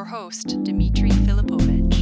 host, Dmitry Filipovich.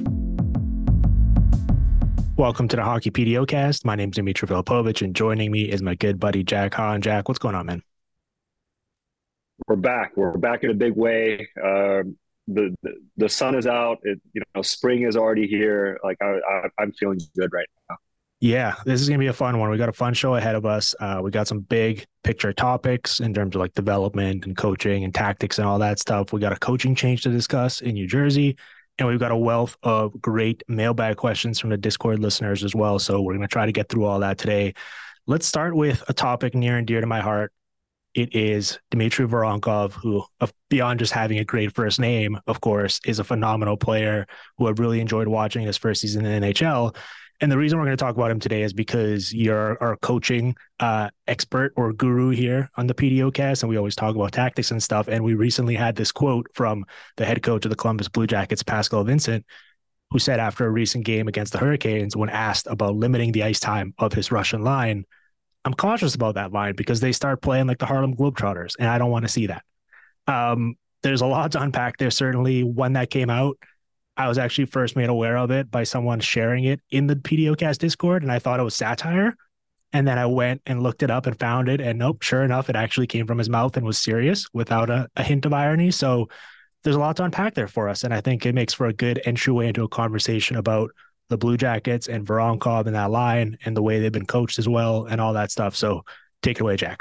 Welcome to the Hockey PDO-cast. My name is Dmitry Filipovich, and joining me is my good buddy, Jack Hahn. Jack, what's going on, man? We're back. We're back in a big way. The sun is out. Spring is already here. I'm feeling good right now. Yeah, this is going to be a fun one. We got a fun show ahead of us. We got some big picture topics in terms of like development and coaching and tactics and all that stuff. We got a coaching change to discuss in New Jersey, and we've got a wealth of great mailbag questions from the Discord listeners as well. So we're going to try to get through all that today. Let's start with a topic near and dear to my heart. It is Dmitry Voronkov, who, beyond just having a great first name, of course, is a phenomenal player who I've really enjoyed watching his first season in the NHL. And the reason we're going to talk about him today is because you're our coaching expert or guru here on the PDO cast, and we always talk about tactics and stuff. And we recently had this quote from the head coach of the Columbus Blue Jackets, Pascal Vincent, who said after a recent game against the Hurricanes, when asked about limiting the ice time of his Russian line, I'm cautious about that line because they start playing like the Harlem Globetrotters, and I don't want to see that. There's a lot to unpack there. Certainly, when that came out, I was actually first made aware of it by someone sharing it in the PDOcast Discord, and I thought it was satire. And then I went and looked it up and found it, and nope, sure enough, it actually came from his mouth and was serious without a hint of irony. So there's a lot to unpack there for us, and I think it makes for a good entryway into a conversation about the Blue Jackets and Voronkov and that line and the way they've been coached as well and all that stuff. So take it away, Jack.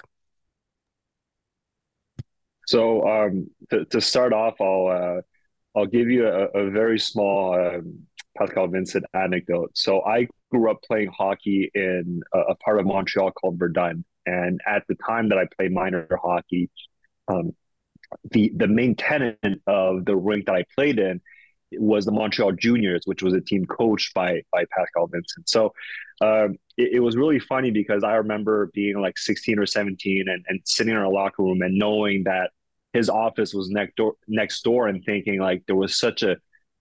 So to start off, I'll give you a very small Pascal Vincent anecdote. So I grew up playing hockey in a part of Montreal called Verdun. And at the time that I played minor hockey, the main tenant of the rink that I played in was the Montreal Juniors, which was a team coached by Pascal Vincent. So it was really funny because I remember being like 16 or 17 and sitting in our locker room and knowing that his office was next door and thinking like there was such a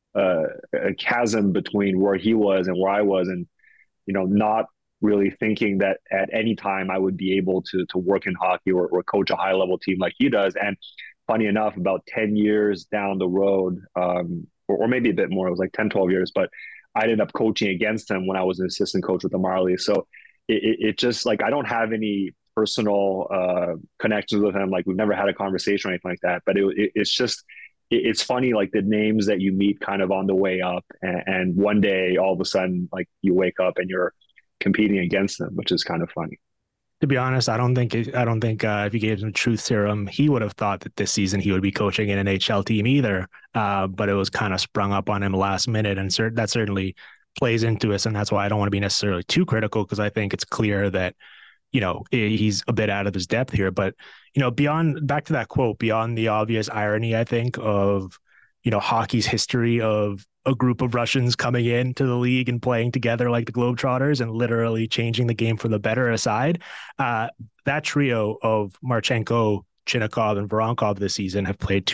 chasm between where he was and where I was, and not really thinking that at any time I would be able to work in hockey or coach a high level team like he does. And funny enough, about 10 years down the road, or maybe a bit more, it was like 10, 12 years, but I ended up coaching against him when I was an assistant coach with the Marlies. So it just like, I don't have any personal connections with him. Like we've never had a conversation or anything like that, but it's funny, like the names that you meet kind of on the way up, and one day all of a sudden, like you wake up and you're competing against them, which is kind of funny. To be honest, I don't think if you gave him truth serum, he would have thought that this season he would be coaching an NHL team either. But it was kind of sprung up on him last minute, and that certainly plays into us. And that's why I don't want to be necessarily too critical, because I think it's clear that he's a bit out of his depth here. But back to that quote, beyond the obvious irony, I think, of hockey's history of a group of Russians coming into the league and playing together like the Globetrotters and literally changing the game for the better aside, that trio of Marchenko, Chinakhov, and Voronkov this season have played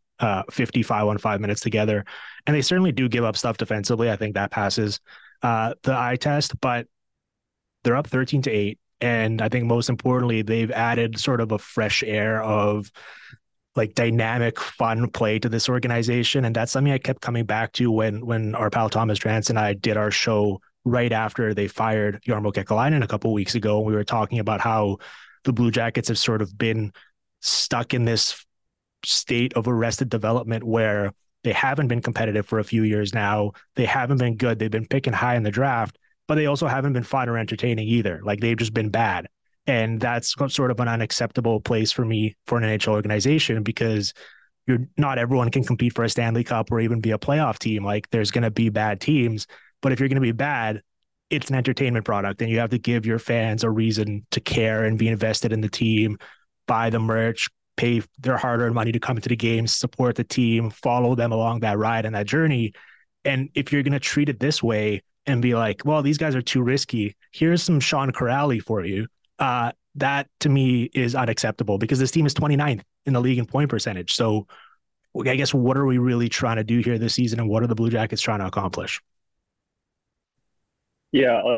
250 5-on-5 minutes together. And they certainly do give up stuff defensively. I think that passes the eye test, but they're up 13-8. And I think most importantly, they've added sort of a fresh air of like dynamic, fun play to this organization. And that's something I kept coming back to when our pal Thomas Drance and I did our show right after they fired Jarmo Kekalainen a couple of weeks ago. We were talking about how the Blue Jackets have sort of been stuck in this state of arrested development where they haven't been competitive for a few years now. They haven't been good. They've been picking high in the draft, but they also haven't been fun or entertaining either. Like they've just been bad. And that's sort of an unacceptable place for me for an NHL organization, because not everyone can compete for a Stanley Cup or even be a playoff team. Like there's going to be bad teams, but if you're going to be bad, it's an entertainment product, and you have to give your fans a reason to care and be invested in the team, buy the merch, pay their hard-earned money to come into the games, support the team, follow them along that ride and that journey. And if you're going to treat it this way and be like, well, these guys are too risky, here's some Sean Corrali for you. That to me is unacceptable, because this team is 29th in the league in point percentage. So I guess what are we really trying to do here this season, and what are the Blue Jackets trying to accomplish? Yeah,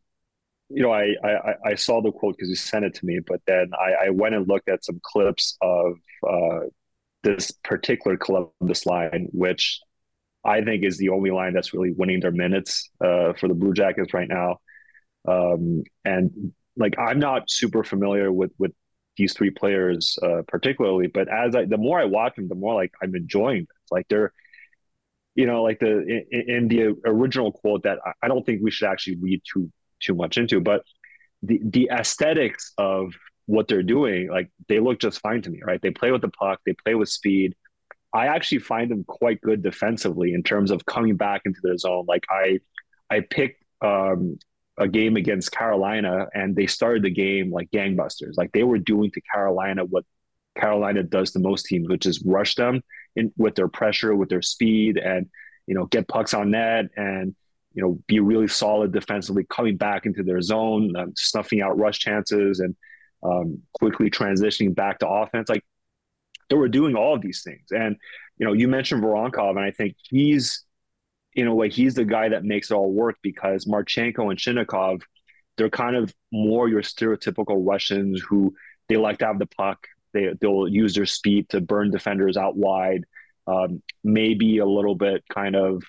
I saw the quote because you sent it to me, but then I went and looked at some clips of this particular Columbus line, which I think is the only line that's really winning their minutes for the Blue Jackets right now. And like, I'm not super familiar with these three players particularly, but the more I watch them, the more like I'm enjoying it. Like they're, like in the original quote that I don't think we should actually read too much into, but the aesthetics of what they're doing, like they look just fine to me, right? They play with the puck, they play with speed. I actually find them quite good defensively in terms of coming back into their zone. Like I picked a game against Carolina, and they started the game like gangbusters. Like they were doing to Carolina what Carolina does to most teams, which is rush them in with their pressure, with their speed, and get pucks on net, and be really solid defensively, coming back into their zone, snuffing out rush chances, and quickly transitioning back to offense. Like they were doing all of these things. And you mentioned Voronkov, and I think he's, in a way, he's the guy that makes it all work, because Marchenko and Chinakhov, they're kind of more your stereotypical Russians who they like to have the puck. They'll use their speed to burn defenders out wide. Maybe a little bit kind of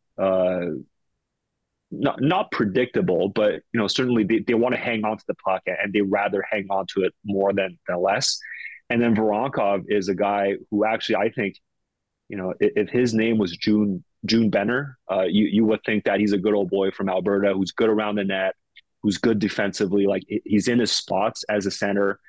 not predictable, but certainly they want to hang on to the puck, and they rather hang on to it more than less. And then Voronkov is a guy who actually, I think, if his name was June Benner, you would think that he's a good old boy from Alberta who's good around the net, who's good defensively. Like he's in his spots as a center,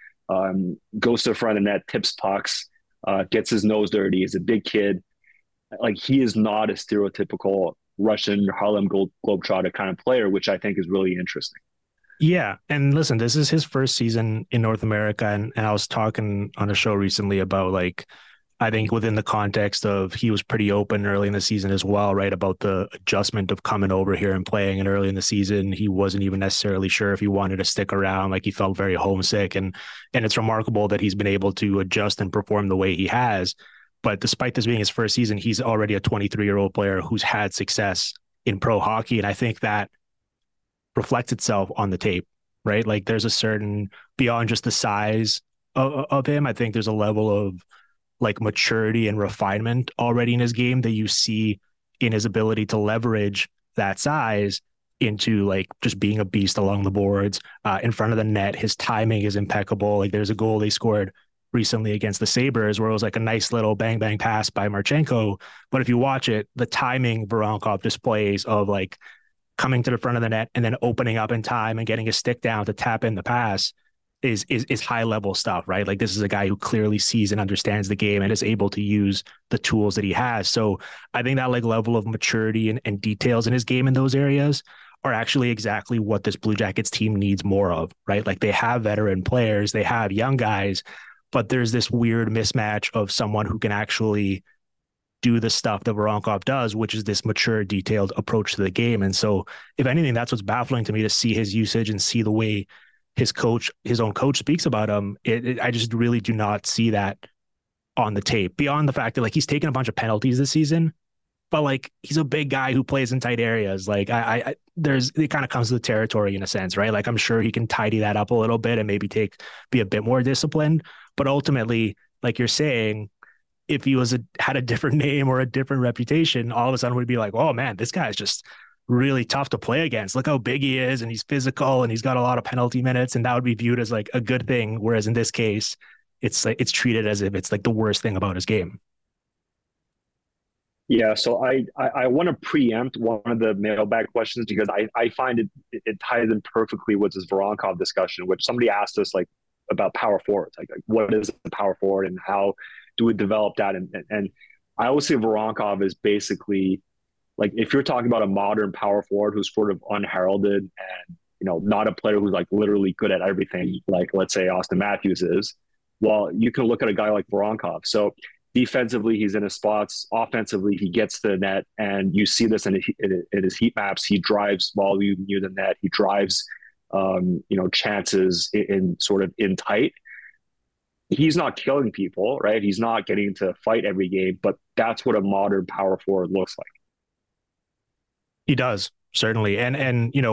goes to the front of the net, tips pucks, gets his nose dirty. He's a big kid. Like he is not a stereotypical Russian Harlem Globetrotter kind of player, which I think is really interesting. Yeah. And listen, this is his first season in North America. And I was talking on a show recently about, like, I think within the context of, he was pretty open early in the season as well, right? About the adjustment of coming over here and playing. And early in the season, he wasn't even necessarily sure if he wanted to stick around. Like he felt very homesick, and it's remarkable that he's been able to adjust and perform the way he has. But despite this being his first season, he's already a 23-year-old player who's had success in pro hockey. And I think that reflects itself on the tape, right? Like there's a certain, beyond just the size of him, I think there's a level of like maturity and refinement already in his game that you see in his ability to leverage that size into like just being a beast along the boards, in front of the net. His timing is impeccable. Like there's a goal they scored recently against the Sabres where it was like a nice little bang bang pass by Marchenko, but if you watch it, the timing Voronkov displays of like coming to the front of the net and then opening up in time and getting his stick down to tap in the pass is high level stuff, right? Like this is a guy who clearly sees and understands the game and is able to use the tools that he has. So I think that like level of maturity and details in his game in those areas are actually exactly what this Blue Jackets team needs more of, right? Like they have veteran players, they have young guys, but there's this weird mismatch of someone who can actually do the stuff that Voronkov does, which is this mature, detailed approach to the game. And so if anything, that's what's baffling to me, to see his usage and see the way his own coach speaks about him. I just really do not see that on the tape, beyond the fact that like he's taken a bunch of penalties this season, but like he's a big guy who plays in tight areas. Like it kind of comes to the territory in a sense, right? Like I'm sure he can tidy that up a little bit and maybe be a bit more disciplined. But ultimately, like you're saying, if he had a different name or a different reputation, all of a sudden we'd be like, oh man, this guy's just really tough to play against. Look how big he is, and he's physical, and he's got a lot of penalty minutes, and that would be viewed as like a good thing. Whereas in this case, it's like it's treated as if it's like the worst thing about his game. Yeah, so I want to preempt one of the mailbag questions, because I find it ties in perfectly with this Voronkov discussion, which somebody asked us like about power forwards, like what is a power forward and how do we develop that? And I always say Voronkov is basically like, if you're talking about a modern power forward who's sort of unheralded and not a player who's like literally good at everything, like let's say Austin Matthews is, well, you can look at a guy like Voronkov. So defensively, he's in his spots. Offensively, he gets to the net, and you see this in his heat maps. He drives volume near the net. He drives, chances in sort of in tight. He's not killing people, right? He's not getting to fight every game, but that's what a modern power forward looks like. He does, certainly. And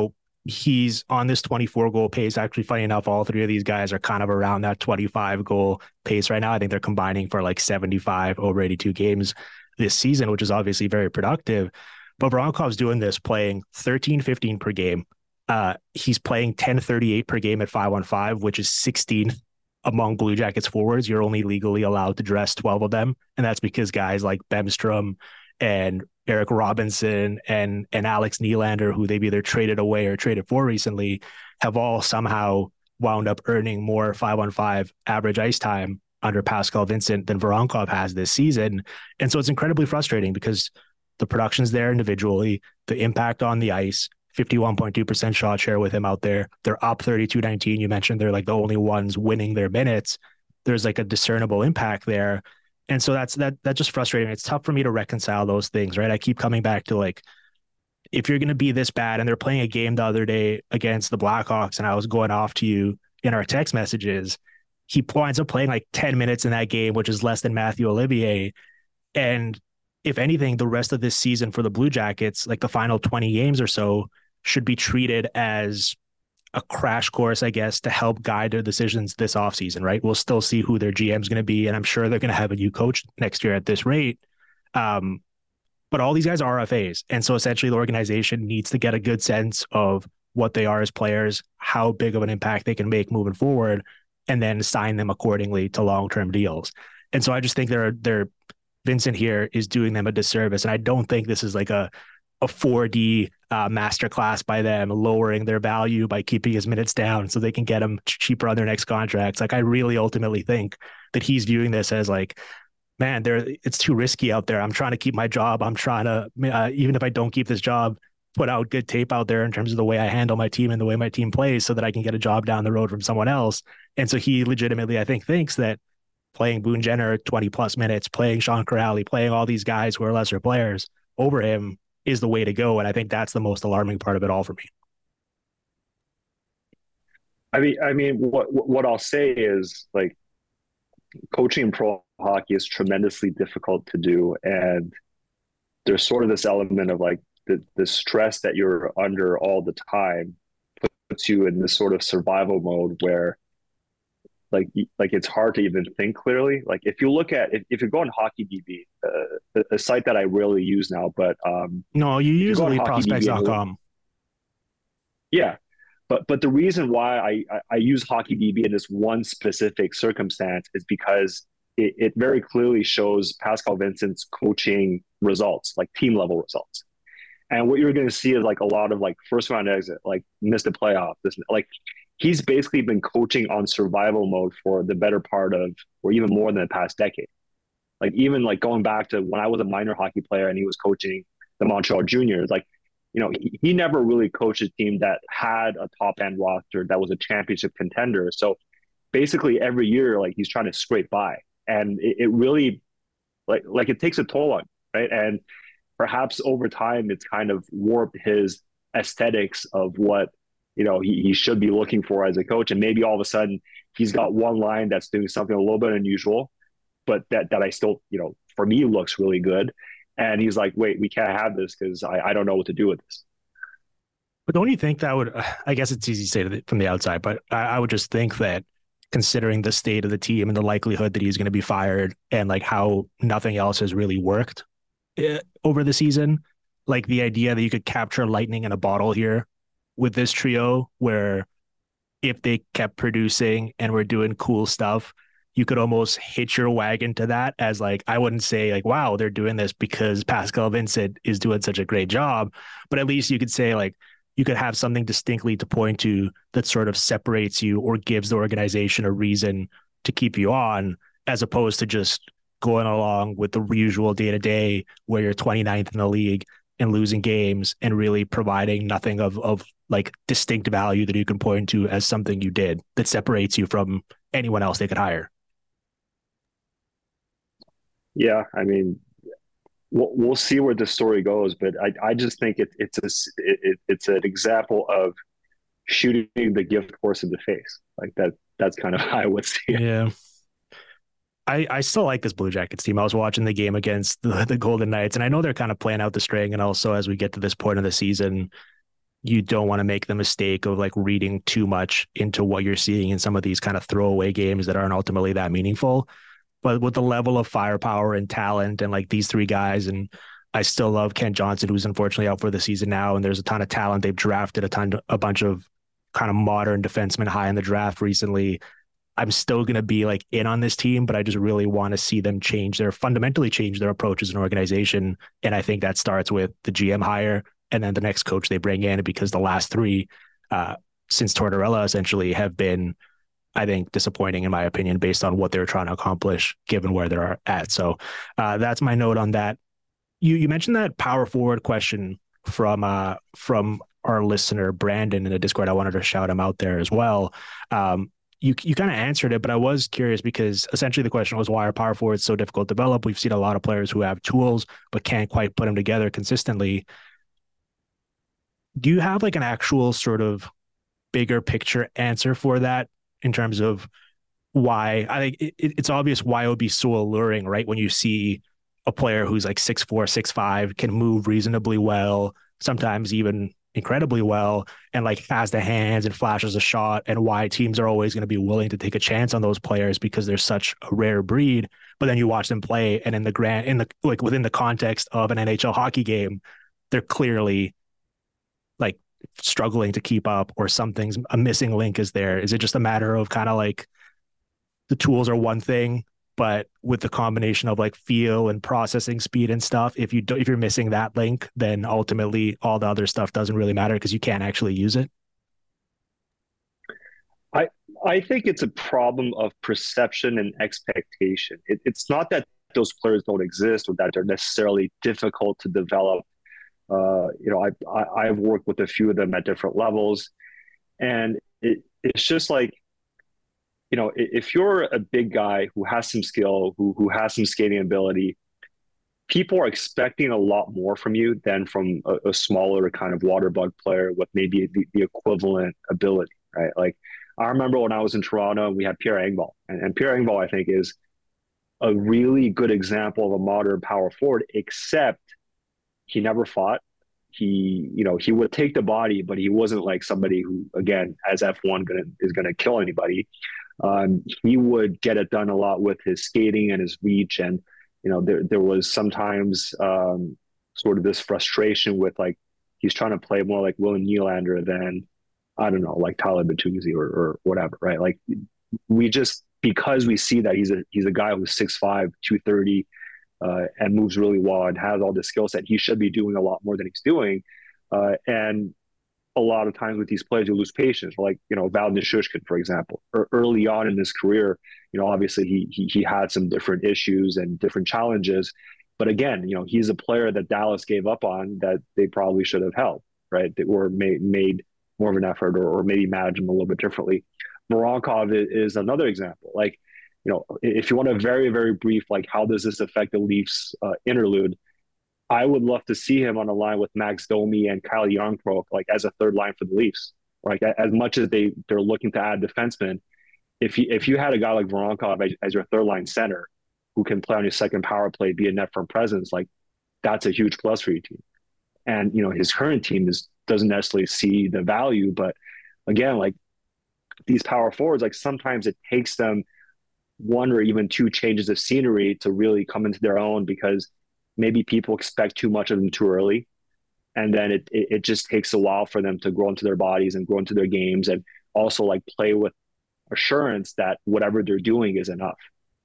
he's on this 24 goal pace. Actually, funny enough, all three of these guys are kind of around that 25 goal pace right now. I think they're combining for like 75 over 82 games this season, which is obviously very productive. But Voronkov's doing this playing 13-15 per game. He's playing 10-38 per game at 5-on-5, which is 16 among Blue Jackets forwards. You're only legally allowed to dress 12 of them. And that's because guys like Bemstrom and Eric Robinson and Alex Nylander, who they've either traded away or traded for recently, have all somehow wound up earning more 5-on-5 average ice time under Pascal Vincent than Voronkov has this season. And so it's incredibly frustrating because the production's there individually, the impact on the ice, 51.2% shot share with him out there. They're up 32-19. You mentioned they're like the only ones winning their minutes. There's like a discernible impact there. And so that's just frustrating. It's tough for me to reconcile those things, right? I keep coming back to like, if you're going to be this bad, and they're playing a game the other day against the Blackhawks, and I was going off to you in our text messages, he winds up playing like 10 minutes in that game, which is less than Matthew Olivier. And if anything, the rest of this season for the Blue Jackets, like the final 20 games or so, should be treated as a crash course, I guess, to help guide their decisions this offseason, right? We'll still see who their GM is going to be, and I'm sure they're going to have a new coach next year at this rate. But all these guys are RFAs. And so essentially the organization needs to get a good sense of what they are as players, how big of an impact they can make moving forward, and then sign them accordingly to long-term deals. And so I just think they're Vincent here is doing them a disservice. And I don't think this is like a 4D masterclass by them, lowering their value by keeping his minutes down so they can get him cheaper on their next contracts. Like, I really ultimately think that he's viewing this as like, man, it's too risky out there. I'm trying to keep my job. I'm trying to, even if I don't keep this job, put out good tape out there in terms of the way I handle my team and the way my team plays so that I can get a job down the road from someone else. And so he legitimately, I think, thinks that playing Boone Jenner 20 plus minutes, playing Sean Kuraly, playing all these guys who are lesser players over him is the way to go. And I think that's the most alarming part of it all for me. I mean, what I'll say is, like, coaching in pro hockey is tremendously difficult to do, and there's sort of this element of like the stress that you're under all the time puts you in this sort of survival mode where like it's hard to even think clearly. Like, if you look at if you go on HockeyDB, a site that I rarely use now, but no, you use EliteProspects.com. Yeah. But the reason why I use HockeyDB in this one specific circumstance is because it very clearly shows Pascal Vincent's coaching results, like team level results. And what you're going to see is like a lot of like first round exit, like missed the playoff. Like, he's basically been coaching on survival mode for the better part of, or even more than the past decade. Like, even like going back to when I was a minor hockey player and he was coaching the Montreal Juniors, like, you know, he never really coached a team that had a top end roster that was a championship contender. So basically every year, like, he's trying to scrape by, and it really like it takes a toll on you, right? And perhaps over time, it's kind of warped his aesthetics of what, you know, he should be looking for as a coach. And maybe all of a sudden he's got one line that's doing something a little bit unusual, but that I still, you know, for me looks really good. And he's like, wait, we can't have this because I don't know what to do with this. But don't you think that would, I guess it's easy to say from the outside, but I would just think that considering the state of the team and the likelihood that he's going to be fired and like how nothing else has really worked over the season, like the idea that you could capture lightning in a bottle here with this trio, where if they kept producing and were doing cool stuff, you could almost hitch your wagon to that as like, I wouldn't say like, wow, they're doing this because Pascal Vincent is doing such a great job, but at least you could say like, you could have something distinctly to point to that sort of separates you or gives the organization a reason to keep you on, as opposed to just going along with the usual day-to-day where you're 29th in the league and losing games and really providing nothing of like distinct value that you can point to as something you did that separates you from anyone else they could hire. Yeah, I mean, we'll see where the story goes, but I just think it's an example of shooting the gift horse in the face. Like that's kind of how I would see it. Yeah. I still like this Blue Jackets team. I was watching the game against the Golden Knights, and I know they're kind of playing out the string. And also, as we get to this point of the season, you don't want to make the mistake of like reading too much into what you're seeing in some of these kind of throwaway games that aren't ultimately that meaningful. But with the level of firepower and talent and like these three guys, and I still love Kent Johnson, who's unfortunately out for the season now, and there's a ton of talent. They've drafted a bunch of kind of modern defensemen high in the draft recently. I'm still going to be like in on this team, but I just really want to see them fundamentally change their approach as an organization. And I think that starts with the GM hire and then the next coach they bring in, because the last three, since Tortorella essentially, have been, I think, disappointing in my opinion, based on what they're trying to accomplish given where they're at. So that's my note on that. You mentioned that power forward question from our listener, Brandon, in the Discord. I wanted to shout him out there as well. You kind of answered it, but I was curious because essentially the question was, why are power forwards so difficult to develop? We've seen a lot of players who have tools, but can't quite put them together consistently. Do you have like an actual sort of bigger picture answer for that in terms of why? I think it's obvious why it would be so alluring, right? When you see a player who's like 6'4", 6'5", can move reasonably well, sometimes even incredibly well, and like has the hands and flashes a shot, and why teams are always going to be willing to take a chance on those players because they're such a rare breed. But then you watch them play, and within the context of an NHL hockey game, they're clearly like struggling to keep up, or a missing link is there. Is it just a matter of kind of like the tools are one thing, but with the combination of like feel and processing speed and stuff, if you're missing that link, then ultimately all the other stuff doesn't really matter because you can't actually use it? I think it's a problem of perception and expectation. It's not that those players don't exist or that they're necessarily difficult to develop. I've worked with a few of them at different levels, and it's just like, if you're a big guy who has some skill, who has some skating ability, people are expecting a lot more from you than from a smaller kind of water bug player with maybe the equivalent ability, right? Like, I remember when I was in Toronto, we had Pierre Engvall, and Pierre Engvall, I think, is a really good example of a modern power forward, except he never fought. He would take the body, but he wasn't like somebody who, again, as F1 is gonna kill anybody. He would get it done a lot with his skating and his reach, and there was sometimes sort of this frustration with like he's trying to play more like William Nylander than, I don't know, like Tyler Bertuzzi or whatever, right? Like, because we see that he's a guy who's 6'5", 230, and moves really well and has all the skill set, he should be doing a lot more than he's doing. And a lot of times with these players, you lose patience, like, Val Nichushkin, for example. Early on in his career, obviously he had some different issues and different challenges. But again, he's a player that Dallas gave up on that they probably should have held, right? Or made more of an effort, or maybe manage him a little bit differently. Voronkov is another example. Like, if you want a very, very brief, like, how does this affect the Leafs interlude? I would love to see him on a line with Max Domi and Kyle Jarnkrok, like, as a third line for the Leafs. Like, as much as they're looking to add defensemen, if you had a guy like Voronkov as your third line center who can play on your second power play, be a net front presence, like, that's a huge plus for your team. And his current team doesn't necessarily see the value, but again, like, these power forwards, like, sometimes it takes them one or even two changes of scenery to really come into their own, because maybe people expect too much of them too early. And then it just takes a while for them to grow into their bodies and grow into their games, and also like play with assurance that whatever they're doing is enough.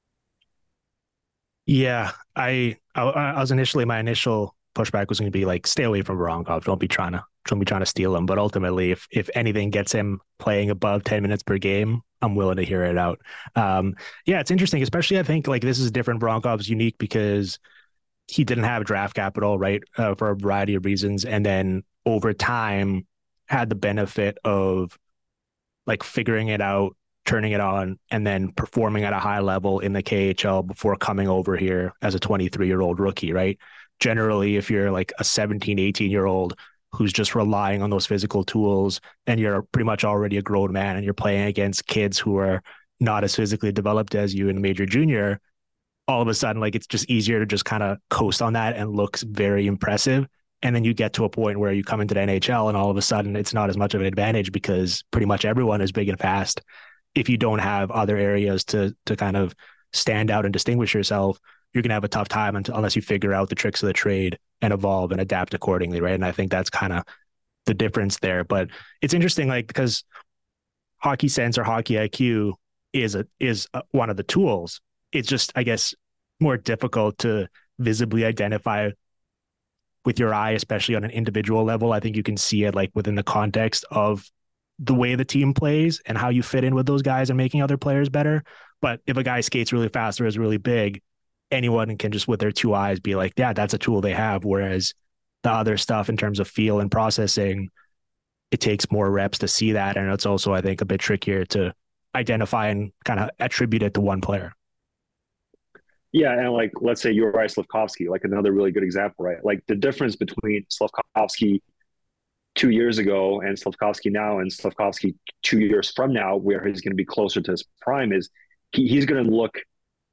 Yeah, I was my initial pushback was going to be like, stay away from Voronkov. Don't be trying to steal him. But ultimately, if anything gets him playing above 10 minutes per game, I'm willing to hear it out. Yeah, it's interesting, especially I think like this is different. Voronkov's unique because he didn't have draft capital, right? For a variety of reasons. And then over time had the benefit of like figuring it out, turning it on, and then performing at a high level in the KHL before coming over here as a 23-year-old rookie, right? Generally, if you're like a 17, 18-year-old who's just relying on those physical tools and you're pretty much already a grown man and you're playing against kids who are not as physically developed as you in major junior, all of a sudden, like, it's just easier to just kind of coast on that and looks very impressive. And then you get to a point where you come into the NHL and all of a sudden it's not as much of an advantage because pretty much everyone is big and fast. If you don't have other areas to kind of stand out and distinguish yourself, you're going to have a tough time unless you figure out the tricks of the trade and evolve and adapt accordingly, right? And I think that's kind of the difference there. But it's interesting, like, because hockey sense or hockey IQ is one of the tools. It's just, I guess, more difficult to visibly identify with your eye, especially on an individual level. I think you can see it like within the context of the way the team plays and how you fit in with those guys and making other players better. But if a guy skates really fast or is really big, anyone can just with their two eyes be like, yeah, that's a tool they have. Whereas the other stuff in terms of feel and processing, it takes more reps to see that. And it's also, I think, a bit trickier to identify and kind of attribute it to one player. Yeah, and like, let's say Juraj Slafkovsky, like another really good example, right? Like the difference between Slafkovsky 2 years ago and Slafkovsky now and Slafkovsky 2 years from now, where he's going to be closer to his prime, is he's going to look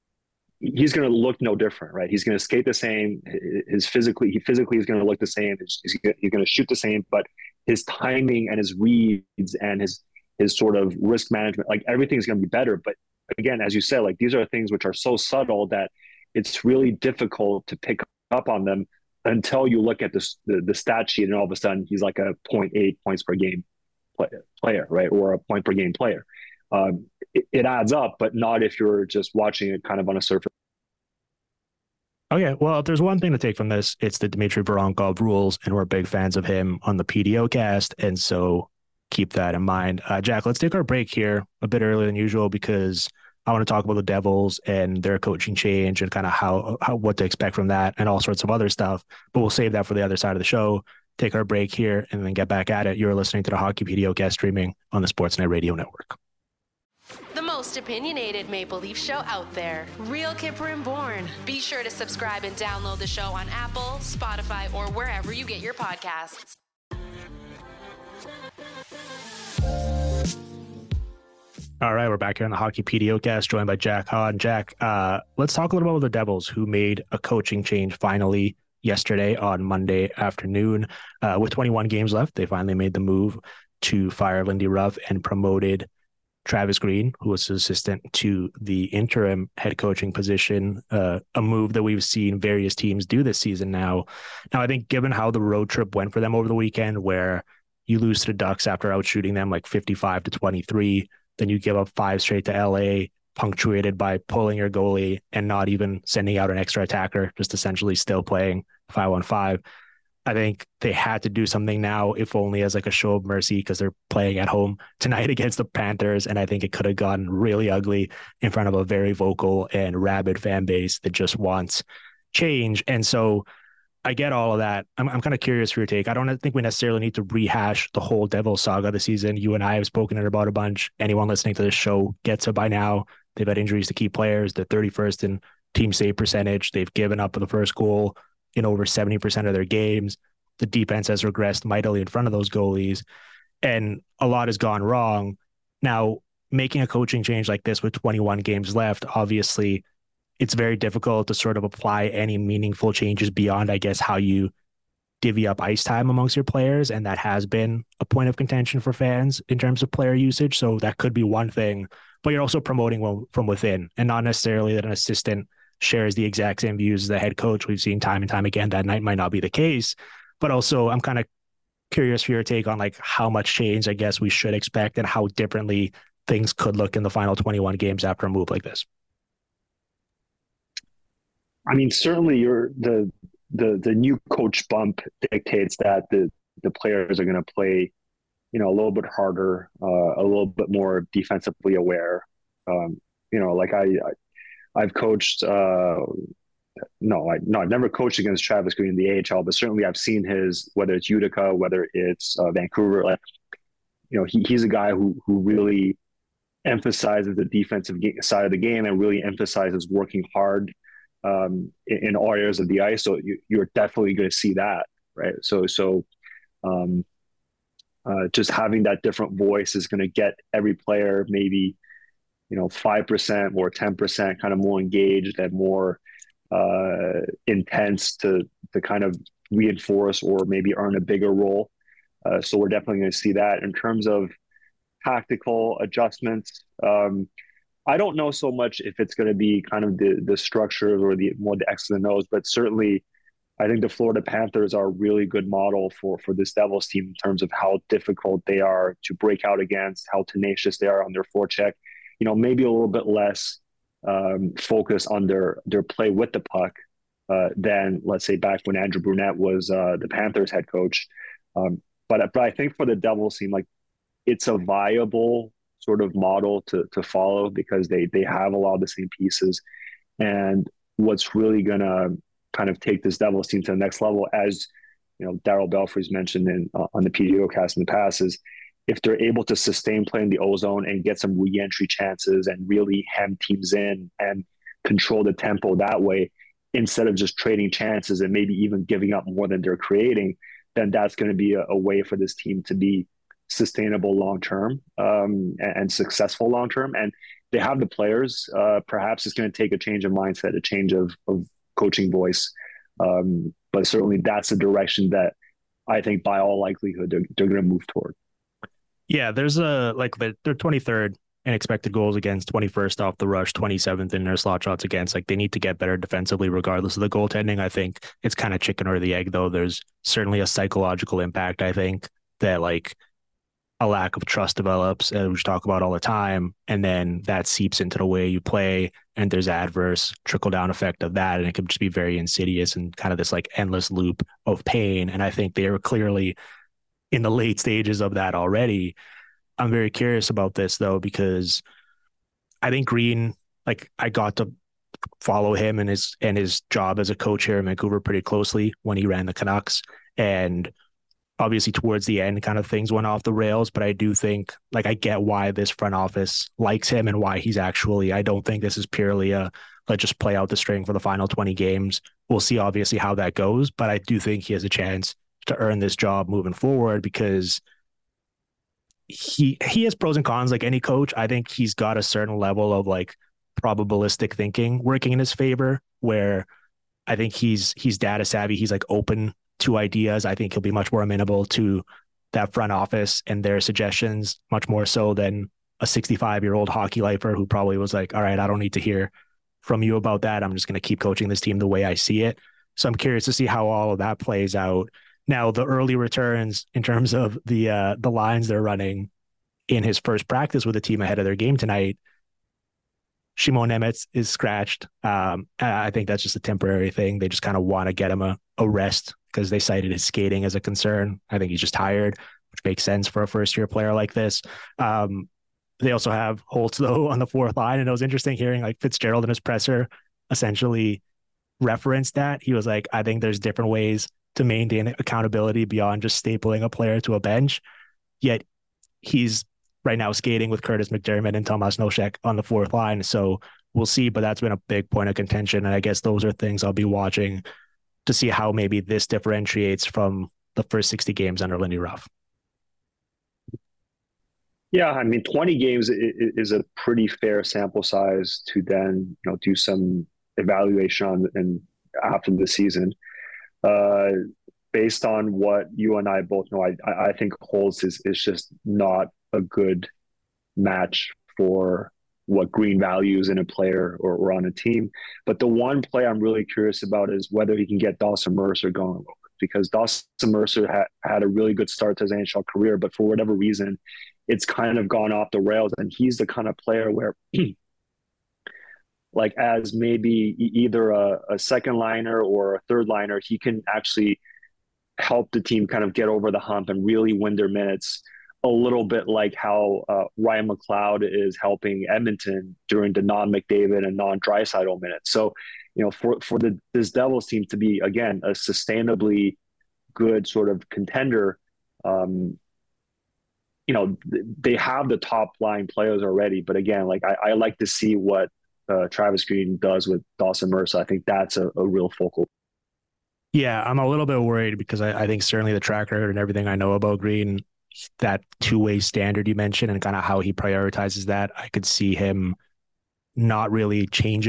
no different, right? He's going to skate the same. He physically is going to look the same. He's going to shoot the same, but his timing and his reads and his sort of risk management, like everything's going to be better. But again, as you said, like these are things which are so subtle that it's really difficult to pick up on them until you look at the stat sheet and all of a sudden he's like a 0.8 points per game player, right? Or a point per game player. It adds up, but not if you're just watching it kind of on a surface. Okay, well, if there's one thing to take from this, it's the Dmitry Voronkov rules, and we're big fans of him on the PDO cast, and so keep that in mind. Jack, let's take our break here a bit earlier than usual because I want to talk about the Devils and their coaching change and kind of how what to expect from that and all sorts of other stuff. But we'll save that for the other side of the show. Take our break here and then get back at it. You're listening to the Hockey PDO cast streaming on the Sportsnet Radio Network. The most opinionated Maple Leaf show out there. Real Kipper and Bourne. Be sure to subscribe and download the show on Apple, Spotify, or wherever you get your podcasts. All right, we're back here on the Hockey PDO cast, joined by Jack Hahn. Jack, let's talk a little bit about the Devils, who made a coaching change finally yesterday on Monday afternoon. With 21 games left, they finally made the move to fire Lindy Ruff and promoted Travis Green, who was assistant to the interim head coaching position, a move that we've seen various teams do this season now. Now, I think given how the road trip went for them over the weekend, where you lose to the Ducks after outshooting them like 55-23, then you give up 5 straight to LA, punctuated by pulling your goalie and not even sending out an extra attacker, just essentially still playing 5-on-5. I think they had to do something now, if only as like a show of mercy, because they're playing at home tonight against the Panthers. And I think it could have gotten really ugly in front of a very vocal and rabid fan base that just wants change. And so I get all of that. I'm kind of curious for your take. I don't think we necessarily need to rehash the whole Devils saga this season. You and I have spoken about a bunch. Anyone listening to this show gets it by now. They've had injuries to key players. They're 31st in team save percentage. They've given up the first goal in over 70% of their games. The defense has regressed mightily in front of those goalies, and a lot has gone wrong. Now, making a coaching change like this with 21 games left, obviously, it's very difficult to sort of apply any meaningful changes beyond, I guess, how you divvy up ice time amongst your players. And that has been a point of contention for fans in terms of player usage. So that could be one thing, but you're also promoting from within, and not necessarily that an assistant shares the exact same views as the head coach. We've seen time and time again that might not be the case, but also I'm kind of curious for your take on like how much change, I guess, we should expect and how differently things could look in the final 21 games after a move like this. I mean, certainly the new coach bump dictates that the players are going to play, a little bit harder, a little bit more defensively aware. Like I've coached. I've never coached against Travis Green in the AHL, but certainly I've seen whether it's Utica, whether it's Vancouver. Like, he's a guy who really emphasizes the defensive side of the game and really emphasizes working hard in all areas of the ice. So you're definitely going to see that, right? So just having that different voice is going to get every player maybe 5% or 10% kind of more engaged and more intense to kind of reinforce or maybe earn a bigger role. So we're definitely going to see that. In terms of tactical adjustments, I don't know so much if it's going to be kind of the structures or the X's and O's, but certainly I think the Florida Panthers are a really good model for this Devils team in terms of how difficult they are to break out against, how tenacious they are on their forecheck. Maybe a little bit less focus on their play with the puck than, let's say, back when Andrew Brunette was the Panthers head coach. But I think for the Devils team, like, it's a viable sort of model to follow because they have a lot of the same pieces. And what's really going to kind of take this Devils team to the next level, as Darryl Belfry's mentioned on the PDO cast in the past, is if they're able to sustain play in the O-zone and get some re-entry chances and really hem teams in and control the tempo that way, instead of just trading chances and maybe even giving up more than they're creating, then that's going to be a way for this team to be sustainable long-term and successful long-term. And they have the players. Perhaps it's going to take a change of mindset, a change of coaching voice. But certainly that's the direction that I think by all likelihood they're going to move toward. Yeah, there's they're 23rd in expected goals against, 21st off the rush, 27th in their slot shots against. Like, they need to get better defensively regardless of the goaltending. I think it's kind of chicken or the egg, though. There's certainly a psychological impact, I think, that like a lack of trust develops, as we talk about all the time, and then that seeps into the way you play, and there's adverse trickle-down effect of that, and it could just be very insidious and kind of this like endless loop of pain. And I think they are clearly in the late stages of that already. I'm very curious about this, though, because I think Green, like, I got to follow him and his job as a coach here in Vancouver pretty closely when he ran the Canucks, and obviously towards the end kind of things went off the rails. But I do think, like, I get why this front office likes him and why he's actually, I don't think this is purely let's just play out the string for the final 20 games. We'll see obviously how that goes, but I do think he has a chance to earn this job moving forward because he has pros and cons like any coach. I think he's got a certain level of like probabilistic thinking working in his favor, where I think he's data savvy. He's like open to ideas. I think he'll be much more amenable to that front office and their suggestions, much more so than a 65-year-old hockey lifer who probably was like, all right, I don't need to hear from you about that. I'm just going to keep coaching this team the way I see it. So I'm curious to see how all of that plays out. Now, the early returns in terms of the lines they're running in his first practice with the team ahead of their game tonight, Shimon Nemeth is scratched. I think that's just a temporary thing. They just kind of want to get him a rest because they cited his skating as a concern. I think he's just tired, which makes sense for a first-year player like this. They also have Holtz, though, on the fourth line, and it was interesting hearing like Fitzgerald in his presser essentially referenced that. He was like, I think there's different ways to maintain accountability beyond just stapling a player to a bench. Yet he's right now skating with Curtis McDermott and Tomas Nosek on the fourth line. So we'll see, but that's been a big point of contention. And I guess those are things I'll be watching to see how maybe this differentiates from the first 60 games under Lindy Ruff. Yeah, I mean, 20 games is a pretty fair sample size to then, do some evaluation on and after the season. Based on what you and I both know, I think Holtz is just not a good match for what Green values in a player or on a team. But the one play I'm really curious about is whether he can get Dawson Mercer going, because Dawson Mercer had a really good start to his NHL career, but for whatever reason, it's kind of gone off the rails. And he's the kind of player where like as maybe either a second liner or a third liner, he can actually help the team kind of get over the hump and really win their minutes, a little bit like how Ryan McLeod is helping Edmonton during the non-McDavid and non-Draisaitl minutes. So, for this Devils team to be, again, a sustainably good sort of contender, they have the top line players already. But again, like I like to see what Travis Green does with Dawson Mercer. I think that's a real focal. Yeah, I'm a little bit worried because I think certainly the track record and everything I know about Green, that two-way standard you mentioned and kind of how he prioritizes that, I could see him not really changing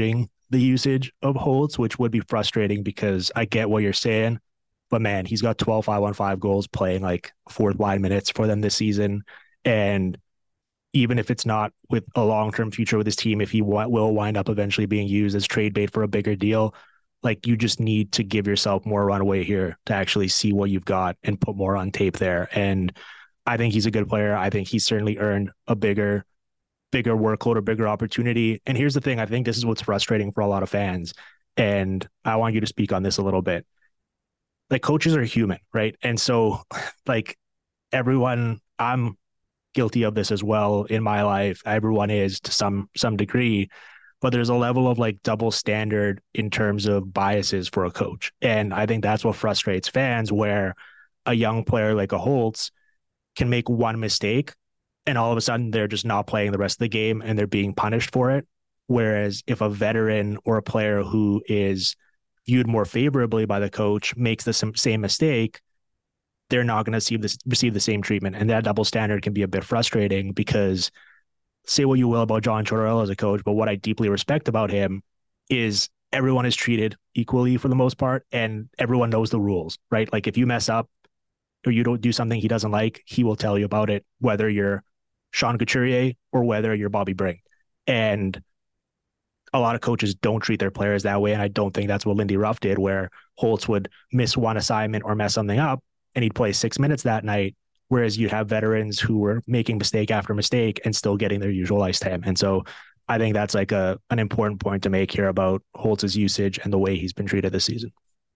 the usage of Holtz, which would be frustrating because I get what you're saying. But man, he's got 12 5-on-5 goals playing like fourth line minutes for them this season. And even if it's not with a long-term future with his team, if he will wind up eventually being used as trade bait for a bigger deal, like you just need to give yourself more runway here to actually see what you've got and put more on tape there. And I think he's a good player. I think he's certainly earned a bigger workload or bigger opportunity. And here's the thing, I think this is what's frustrating for a lot of fans. And I want you to speak on this a little bit. Like coaches are human, right? And so like everyone, I'm guilty of this as well in my life. Everyone is to some degree, but there's a level of like double standard in terms of biases for a coach. And I think that's what frustrates fans, where a young player like a Holtz can make one mistake and all of a sudden they're just not playing the rest of the game and they're being punished for it. Whereas if a veteran or a player who is viewed more favorably by the coach makes the same mistake, they're not going to receive the same treatment. And that double standard can be a bit frustrating because say what you will about John Tortorella as a coach, but what I deeply respect about him is everyone is treated equally for the most part and everyone knows the rules, right? Like if you mess up or you don't do something he doesn't like, he will tell you about it, whether you're Sean Couturier or whether you're Bobby Brink. And a lot of coaches don't treat their players that way. And I don't think that's what Lindy Ruff did, where Holtz would miss one assignment or mess something up and he'd play 6 minutes that night. Whereas you have veterans who were making mistake after mistake and still getting their usual ice time. And so I think that's like an important point to make here about Holtz's usage and the way he's been treated this season.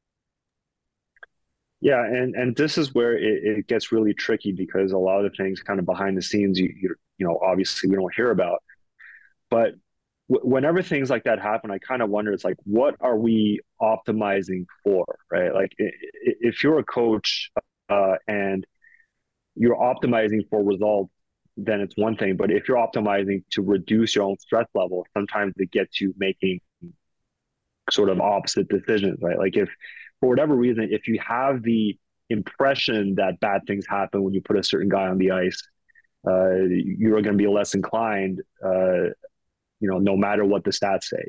Yeah, and this is where it gets really tricky because a lot of the things kind of behind the scenes, you know, obviously we don't hear about. But whenever things like that happen, I kind of wonder, it's like, what are we optimizing for, right? Like if you're a coach and you're optimizing for results, then it's one thing. But if you're optimizing to reduce your own stress level, sometimes it gets you making sort of opposite decisions, right? Like if, for whatever reason, if you have the impression that bad things happen when you put a certain guy on the ice, you're going to be less inclined, you know, no matter what the stats say.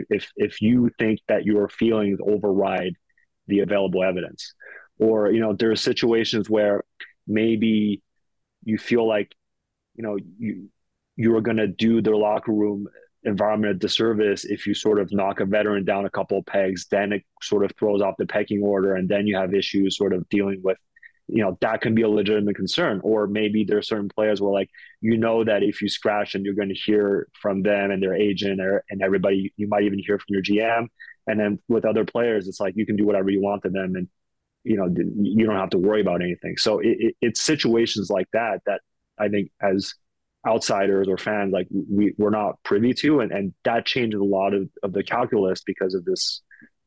If you think that your feelings override the available evidence, or, you know, there are situations where maybe you feel like, you know, you are going to do their locker room environment a disservice if you sort of knock a veteran down a couple of pegs, then it sort of throws off the pecking order, and then you have issues sort of dealing with, you know, that can be a legitimate concern. Or maybe there are certain players where, like, you know, that if you scratch them, you're going to hear from them and their agent and everybody. You might even hear from your GM. And then with other players, it's like you can do whatever you want to them, and, you know, you don't have to worry about anything. So it's situations like that I think as outsiders or fans, like we're not privy to, and that changes a lot of the calculus because of this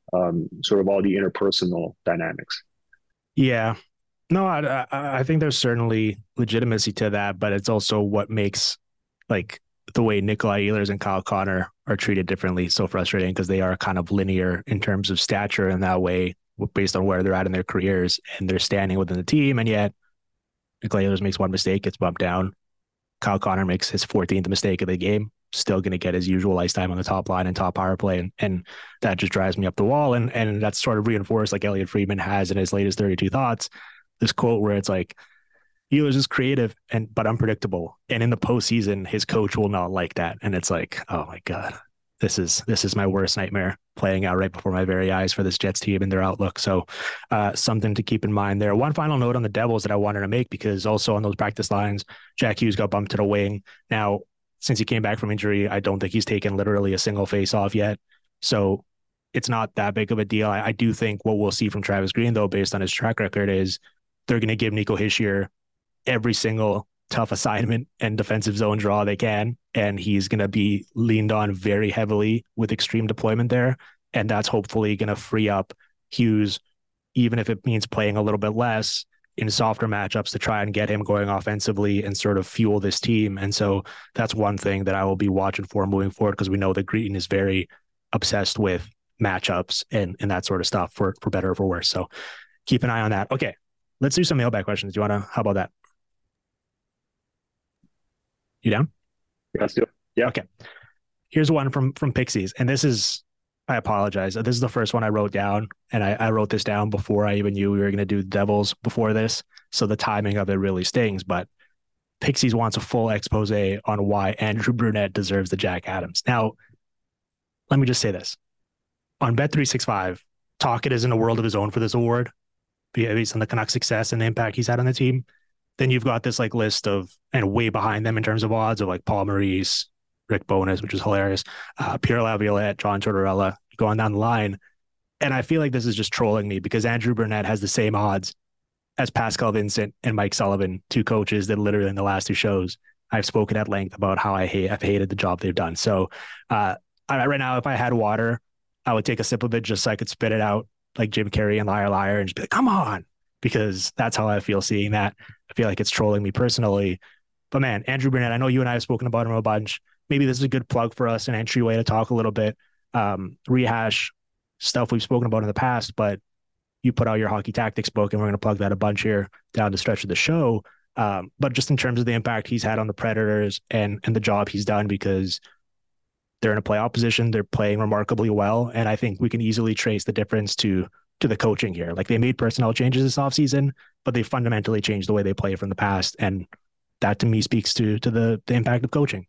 sort of all the interpersonal dynamics. Yeah, no, I think there's certainly legitimacy to that, but it's also what makes like the way Nikolai Ehlers and Kyle Connor are treated differently so frustrating, because they are kind of linear in terms of stature in that way based on where they're at in their careers and they're standing within the team. And yet Nikolai Ehlers makes one mistake, gets bumped down. Kyle Connor makes his 14th mistake of the game, still going to get his usual ice time on the top line and top power play. And that just drives me up the wall. And that's sort of reinforced, like Elliot Friedman has in his latest 32 Thoughts, this quote where it's like, Ehlers is creative but unpredictable. And in the postseason, his coach will not like that. And it's like, oh my God, this is my worst nightmare playing out right before my very eyes for this Jets team and their outlook. So something to keep in mind there. One final note on the Devils that I wanted to make, because also on those practice lines, Jack Hughes got bumped to the wing. Now, since he came back from injury, I don't think he's taken literally a single face off yet. So it's not that big of a deal. I do think what we'll see from Travis Green, though, based on his track record, is they're going to give Nico Hischier every single tough assignment and defensive zone draw they can. And he's going to be leaned on very heavily with extreme deployment there. And that's hopefully going to free up Hughes, even if it means playing a little bit less in softer matchups, to try and get him going offensively and sort of fuel this team. And so that's one thing that I will be watching for moving forward, because we know that Green is very obsessed with matchups and that sort of stuff for better or for worse. So keep an eye on that. Okay, let's do some mailbag questions. Do you want to, how about that? You down? Let's do it. Yeah. Okay. Here's one from Pixies. And this is I apologize. This is the first one I wrote down, and I wrote this down before I even knew we were going to do the Devils before this. So the timing of it really stings. But Pixies wants a full expose on why Andrew Brunette deserves the Jack Adams. Now, let me just say this. On Bet365, Tocchet is in a world of his own for this award, based on the Canucks' success and the impact he's had on the team. Then you've got this like list of, and way behind them in terms of odds, of like Paul Maurice, Rick Bowness, which is hilarious, Pierre Laviolette, John Tortorella, going down the line. And I feel like this is just trolling me because Andrew Brunette has the same odds as Pascal Vincent and Mike Sullivan, two coaches that literally in the last two shows I've spoken at length about how I've hated the job they've done. So right now, if I had water, I would take a sip of it just so I could spit it out like Jim Carrey and Liar Liar and just be like, come on, because that's how I feel seeing that. I feel like it's trolling me personally. But man, Andrew Brunette, I know you and I have spoken about him a bunch. Maybe this is a good plug for us, an entryway to talk a little bit, rehash stuff we've spoken about in the past, but you put out your hockey tactics book and we're going to plug that a bunch here down the stretch of the show. But just in terms of the impact he's had on the Predators and the job he's done, because they're in a playoff position, they're playing remarkably well. And I think we can easily trace the difference to the coaching here. Like they made personnel changes this offseason, but they fundamentally changed the way they play from the past. And that to me speaks to the impact of coaching.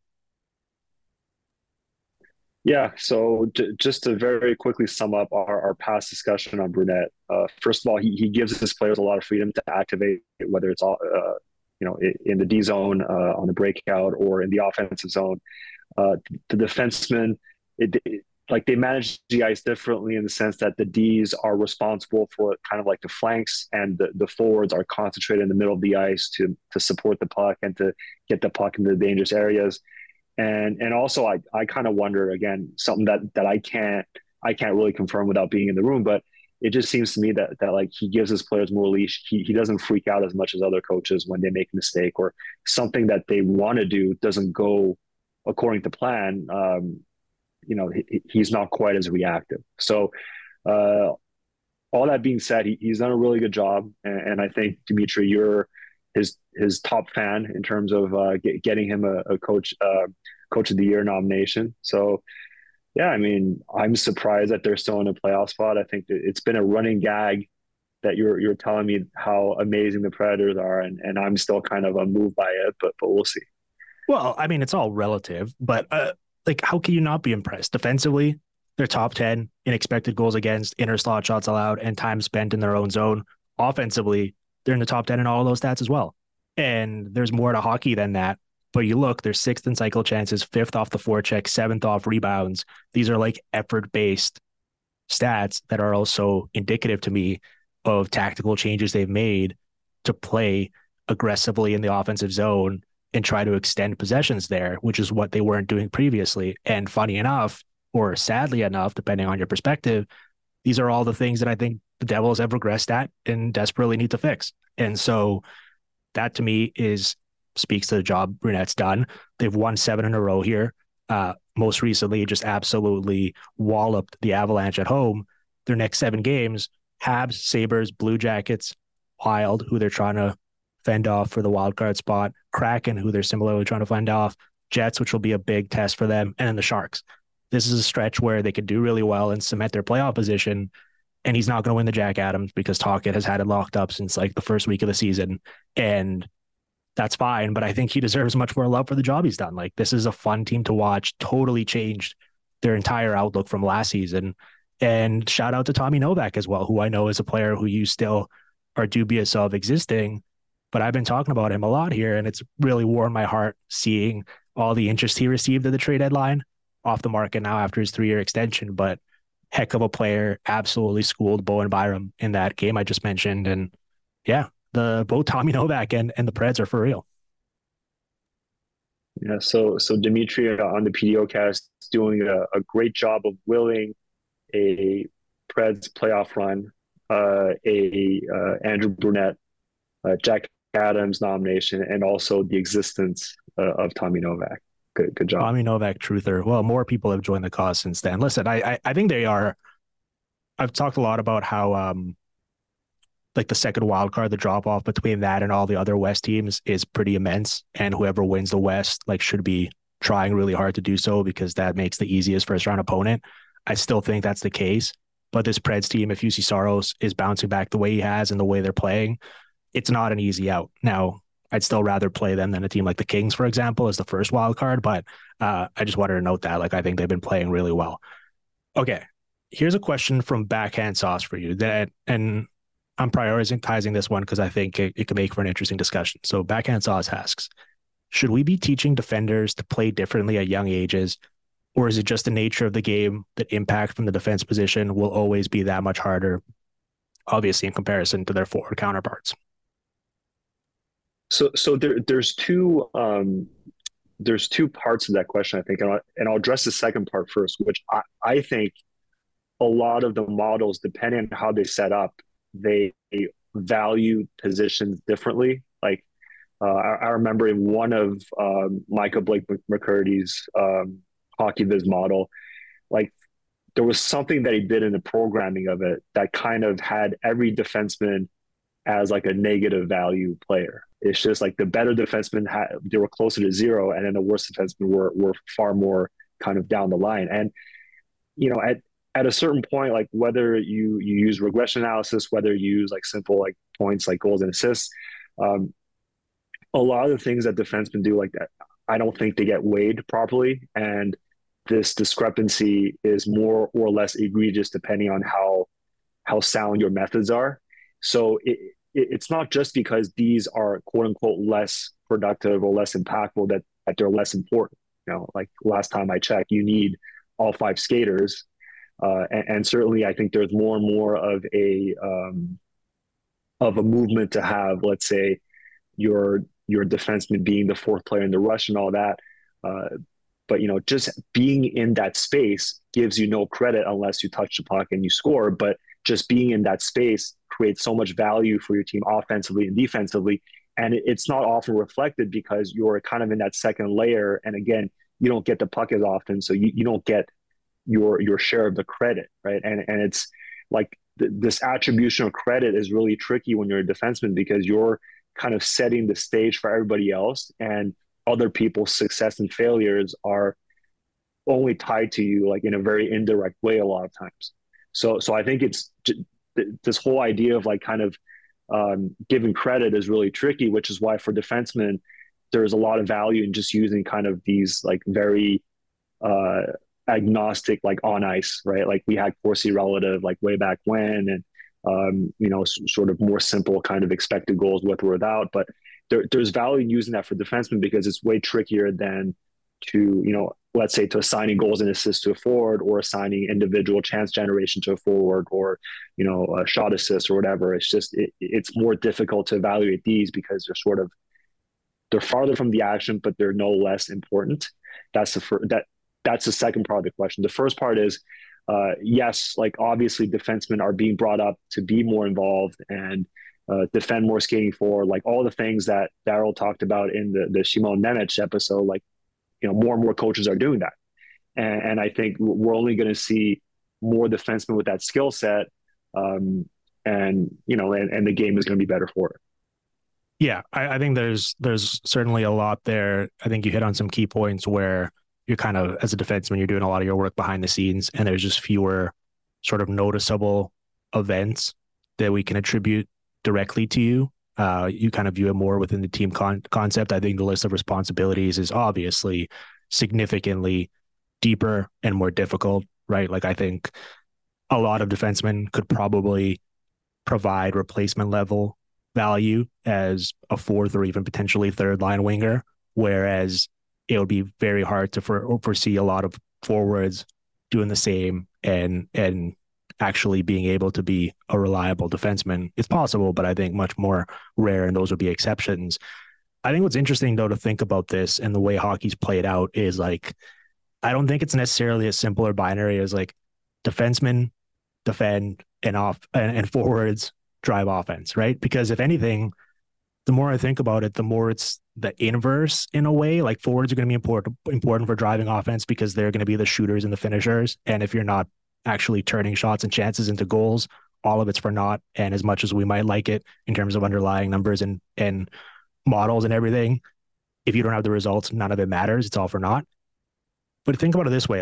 Yeah, so just to very quickly sum up our past discussion on Brunette. First of all, he gives his players a lot of freedom to activate, whether it's all in the D zone, on the breakout, or in the offensive zone. The defensemen, they manage the ice differently in the sense that the Ds are responsible for kind of like the flanks, and the forwards are concentrated in the middle of the ice to support the puck and to get the puck into the dangerous areas. And also I kind of wonder, again, something that I can't really confirm without being in the room, but it just seems to me that like he gives his players more leash. He doesn't freak out as much as other coaches when they make a mistake or something that they want to do doesn't go according to plan. He's not quite as reactive. So all that being said, he's done a really good job. And I think, Dimitri, you're his top fan in terms of getting him a coach of the year nomination. So yeah, I mean, I'm surprised that they're still in a playoff spot. I think that it's been a running gag that you're telling me how amazing the Predators are, and I'm still kind of unmoved by it, but we'll see. Well, I mean, it's all relative, but how can you not be impressed? Defensively, they're top 10 in expected goals against, inner slot shots allowed, and time spent in their own zone. Offensively, they're in the top 10 in all of those stats as well. And there's more to hockey than that. But you look, they're 6th in cycle chances, 5th off the forecheck, 7th off rebounds. These are like effort-based stats that are also indicative to me of tactical changes they've made to play aggressively in the offensive zone and try to extend possessions there, which is what they weren't doing previously. And funny enough, or sadly enough, depending on your perspective, these are all the things that I think the Devils have regressed at and desperately need to fix. And so that to me speaks to the job Brunette's done. They've won 7 in a row here. Most recently, just absolutely walloped the Avalanche at home. Their next 7 games, Habs, Sabres, Blue Jackets, Wild, who they're trying to fend off for the wild card spot, Kraken, who they're similarly trying to fend off, Jets, which will be a big test for them, and then the Sharks. This is a stretch where they could do really well and cement their playoff position. And he's not going to win the Jack Adams because Tocchet has had it locked up since like the first week of the season. And that's fine, but I think he deserves much more love for the job he's done. Like, this is a fun team to watch, totally changed their entire outlook from last season. And shout out to Tommy Novak as well, who I know is a player who you still are dubious of existing, but I've been talking about him a lot here, and it's really warmed my heart seeing all the interest he received at the trade deadline, off the market now after his 3-year extension, but heck of a player, absolutely schooled Bowen Byram in that game I just mentioned. And yeah, both Tommy Novak and the Preds are for real. Yeah, so Dimitri on the PDO cast doing a great job of willing a Preds playoff run, Andrew Brunette, Jack Adams nomination, and also the existence of Tommy Novak. Good job. Tommy Novak, truther. Well, more people have joined the cause since then. Listen, I think they are. I've talked a lot about how like the second wild card, the drop off between that and all the other West teams is pretty immense. And whoever wins the West should be trying really hard to do so, because that makes the easiest first round opponent. I still think that's the case. But this Preds team, if Juuse Saros is bouncing back the way he has and the way they're playing, it's not an easy out. Now, I'd still rather play them than a team like the Kings, for example, as the first wild card. But I just wanted to note that, like, I think they've been playing really well. Okay, here's a question from Backhand Sauce for you and I'm prioritizing this one because I think it could make for an interesting discussion. So Backhand Sauce asks, should we be teaching defenders to play differently at young ages, or is it just the nature of the game that impact from the defense position will always be that much harder, obviously in comparison to their forward counterparts? So there's two parts of that question, I think, and I'll address the second part first, which I think a lot of the models, depending on how they set up, they value positions differently. Like I remember in one of Michael Blake McCurdy's Hockey Viz model, like there was something that he did in the programming of it that kind of had every defenseman as like a negative value player. It's just like the better defensemen they were closer to zero, and then the worst defensemen were far more kind of down the line. And at a certain point, like whether you use regression analysis, whether you use like simple like points like goals and assists, a lot of the things that defensemen do like that, I don't think they get weighed properly, and this discrepancy is more or less egregious depending on how sound your methods are. So it's not just because these are quote unquote less productive or less impactful that they're less important. Like last time I checked, you need all 5 skaters. And certainly I think there's more and more of a movement to have, let's say, your defenseman being the 4th player in the rush and all that. But just being in that space gives you no credit unless you touch the puck and you score. But just being in that space creates so much value for your team offensively and defensively. And it's not often reflected because you're kind of in that second layer. And again, you don't get the puck as often. So you don't get your share of the credit, right? And it's like this attribution of credit is really tricky when you're a defenseman because you're kind of setting the stage for everybody else, and other people's success and failures are only tied to you like in a very indirect way a lot of times. So I think it's this whole idea of like kind of giving credit is really tricky, which is why for defensemen there's a lot of value in just using kind of these like very agnostic, like on ice, right? Like we had Corsi relative like way back when, and sort of more simple kind of expected goals with or without. But there's value in using that for defensemen because it's way trickier than to, let's say, to assigning goals and assists to a forward, or assigning individual chance generation to a forward, or a shot assist or whatever. It's just it's more difficult to evaluate these because they're farther from the action, but they're no less important. That's the second part of the question. The first part is, yes, like obviously defensemen are being brought up to be more involved and defend more skating forward, like all the things that Daryl talked about in the Shimon Nemec episode. Like, more and more coaches are doing that. And I think we're only going to see more defensemen with that skill set. And the game is going to be better for it. Yeah, I think there's certainly a lot there. I think you hit on some key points where you're kind of, as a defenseman, you're doing a lot of your work behind the scenes, and there's just fewer sort of noticeable events that we can attribute directly to you. You kind of view it more within the team concept. I think the list of responsibilities is obviously significantly deeper and more difficult, right? Like I think a lot of defensemen could probably provide replacement level value as a 4th or even potentially 3rd line winger, whereas it would be very hard to foresee a lot of forwards doing the same and actually being able to be a reliable defenseman. It's possible, but I think much more rare, and those would be exceptions. I think what's interesting, though, to think about this and the way hockey's played out is like, I don't think it's necessarily as simple or binary as like defensemen defend and forwards drive offense, right? Because if anything, the more I think about it, the more it's the inverse in a way. Like forwards are going to be important for driving offense because they're going to be the shooters and the finishers. And if you're not actually turning shots and chances into goals, all of it's for naught. And as much as we might like it in terms of underlying numbers and models and everything, if you don't have the results, none of it matters. It's all for naught. But think about it this way, like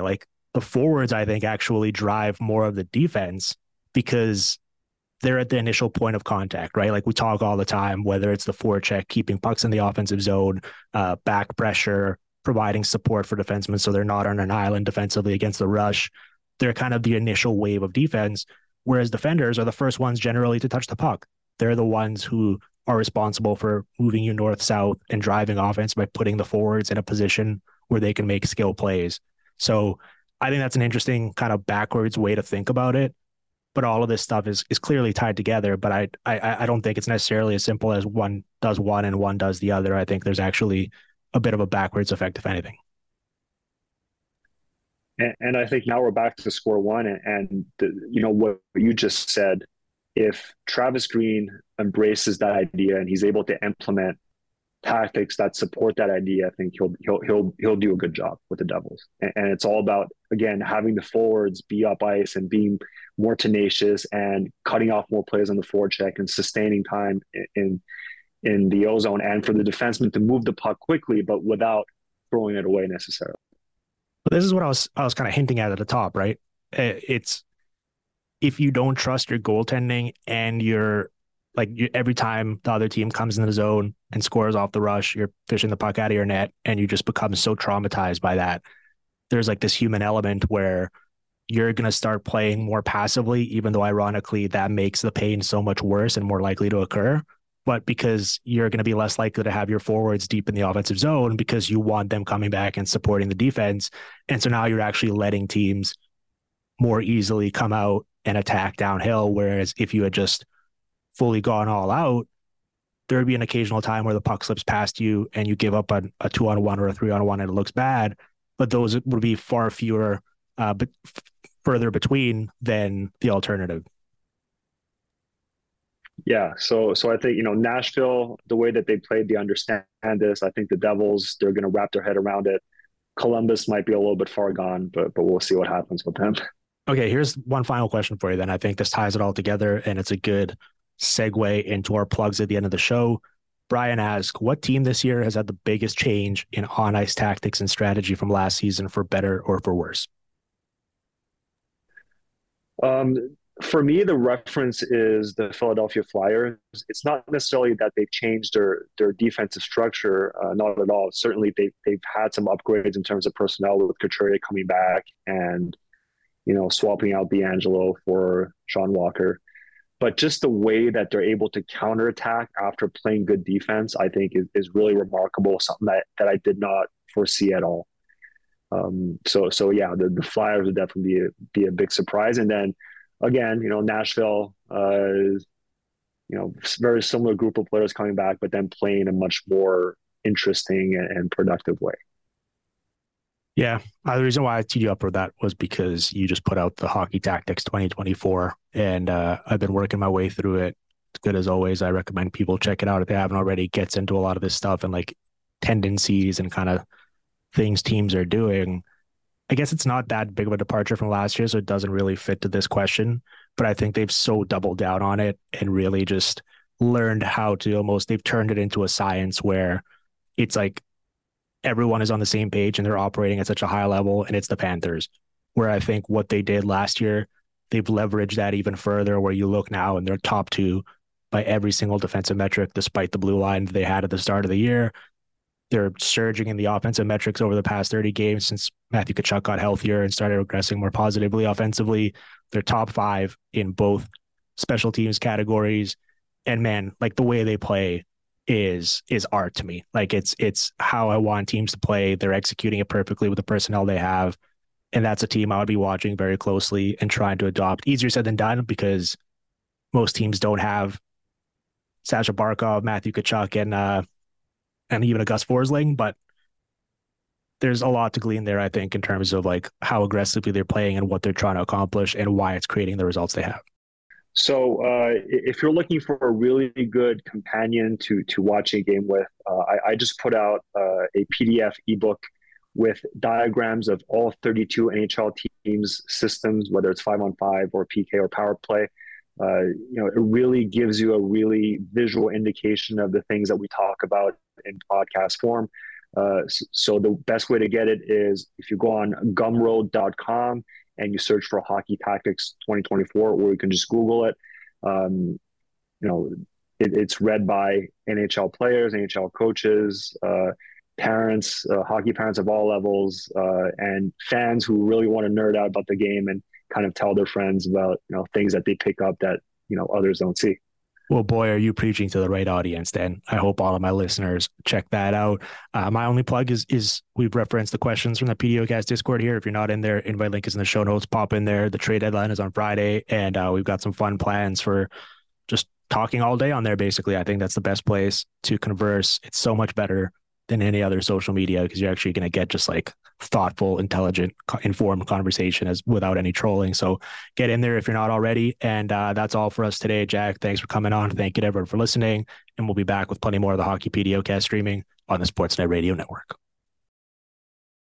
the forwards, I think, actually drive more of the defense because they're at the initial point of contact, right? Like we talk all the time, whether it's the forecheck, keeping pucks in the offensive zone, back pressure, providing support for defensemen so they're not on an island defensively against the rush. They're kind of the initial wave of defense, whereas defenders are the first ones generally to touch the puck. They're the ones who are responsible for moving you north-south and driving offense by putting the forwards in a position where they can make skill plays. So I think that's an interesting kind of backwards way to think about it. But all of this stuff is clearly tied together. But I don't think it's necessarily as simple as one does one and one does the other. I think there's actually a bit of a backwards effect, if anything. And I think now we're back to square one. And what you just said, if Travis Green embraces that idea and he's able to implement tactics that support that idea, I think he'll do a good job with the Devils. And it's all about, again, having the forwards be up ice and being more tenacious and cutting off more plays on the forecheck and sustaining time in the O-zone, and for the defenseman to move the puck quickly, but without throwing it away necessarily. But this is what I was kind of hinting at the top, right? It's if you don't trust your goaltending and every time the other team comes in the zone and scores off the rush, you're fishing the puck out of your net and you just become so traumatized by that. There's like this human element where you're going to start playing more passively, even though ironically that makes the pain so much worse and more likely to occur. But because you're going to be less likely to have your forwards deep in the offensive zone because you want them coming back and supporting the defense. And so now you're actually letting teams more easily come out and attack downhill. Whereas if you had just fully gone all out, there would be an occasional time where the puck slips past you and you give up a 2-on-1 or a 3-on-1 and it looks bad. But those would be far fewer, but further between than the alternative. Yeah, so I think, Nashville, the way that they played, they understand this. I think the Devils, they're going to wrap their head around it. Columbus might be a little bit far gone, but we'll see what happens with them. Okay, here's one final question for you then. I think this ties it all together, and it's a good segue into our plugs at the end of the show. Brian asks, what team this year has had the biggest change in on-ice tactics and strategy from last season, for better or for worse? For me, the reference is the Philadelphia Flyers. It's not necessarily that they've changed their defensive structure, not at all. Certainly, they've had some upgrades in terms of personnel with Couturier coming back and swapping out D'Angelo for Sean Walker. But just the way that they're able to counterattack after playing good defense, I think is really remarkable. Something that I did not foresee at all. So yeah, the Flyers would definitely be a big surprise. And then again, Nashville is, very similar group of players coming back, but then playing a much more interesting and productive way. Yeah, the reason why I teed you up for that was because you just put out the Hockey Tactics 2024, and I've been working my way through it. It's good as always. I recommend people check it out if they haven't already. It gets into a lot of this stuff and like tendencies and kind of things teams are doing. I guess it's not that big of a departure from last year, so it doesn't really fit to this question, but I think they've so doubled down on it and really just learned how to they've turned it into a science where it's like everyone is on the same page and they're operating at such a high level, and it's the Panthers, where I think what they did last year, they've leveraged that even further, where you look now and they're top two by every single defensive metric, despite the blue line they had at the start of the year. They're surging in the offensive metrics over the past 30 games since Matthew Tkachuk got healthier and started regressing more positively offensively. They're top 5 in both special teams categories. And man, like the way they play is art to me. Like it's how I want teams to play. They're executing it perfectly with the personnel they have. And that's a team I would be watching very closely and trying to adopt. Easier said than done, because most teams don't have Sasha Barkov, Matthew Tkachuk, and even a Gus Forsling, but there's a lot to glean there, I think, in terms of like how aggressively they're playing and what they're trying to accomplish and why it's creating the results they have. So if you're looking for a really good companion to watch a game with, I just put out a PDF ebook with diagrams of all 32 NHL teams' systems, whether it's 5-on-5 or PK or power play. It really gives you a really visual indication of the things that we talk about in podcast form. So the best way to get it is if you go on gumroad.com and you search for Hockey Tactics 2024, or you can just Google it. It's read by NHL players, NHL coaches, parents, hockey parents of all levels, and fans who really want to nerd out about the game and kind of tell their friends about, things that they pick up that, others don't see. Well, boy, are you preaching to the right audience, then. I hope all of my listeners check that out. My only plug is we've referenced the questions from the PDOcast Discord here. If you're not in there, invite link is in the show notes. Pop in there. The trade deadline is on Friday, and we've got some fun plans for just talking all day on there, basically. I think that's the best place to converse. It's so much better than any other social media because you're actually going to get just like thoughtful, intelligent, informed conversation without any trolling. So get in there if you're not already. And that's all for us today. Jack, thanks for coming on. Thank you to everyone for listening. And we'll be back with plenty more of the Hockey PDOcast streaming on the Sportsnet Radio Network.